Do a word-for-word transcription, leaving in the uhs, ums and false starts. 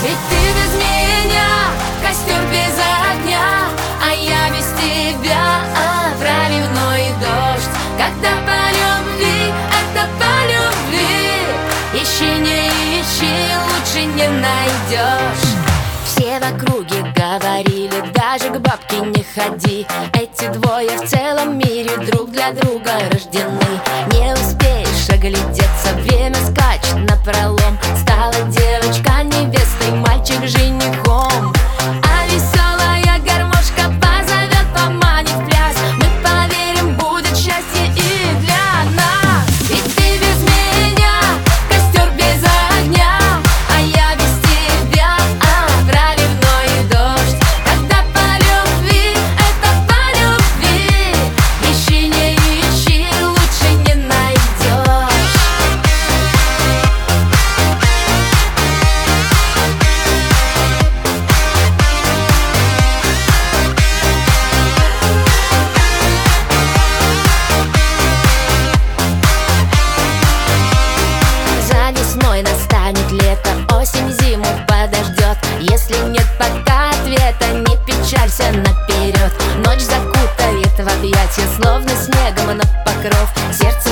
Ведь ты без меня, костер без огня, а я без тебя, а проливной дождь. Когда по любви, это по любви, ищи, не ищи, лучше не найдешь. Все в округе говорили, даже к бабке не ходи. Эти двое в целом мире друг для друга рождены. Не успеешь оглядеться, время скачет напролом. Стала девочка невестой, мальчик женихом. А веселая гармошка позовет, поманит в пляс. Мы поверим, будет счастье и для нас. Ведь ты без меня, костер без огня, а я без тебя, а проливной дождь. Когда по любви, это по любви, ищи, не ищи, лучше не найдешь. За весной настанет лето, осень зиму подождет. Если нет пока ответа, не печалься наперед. Ночь закутает в объятия, словно снегом на покров. Сердце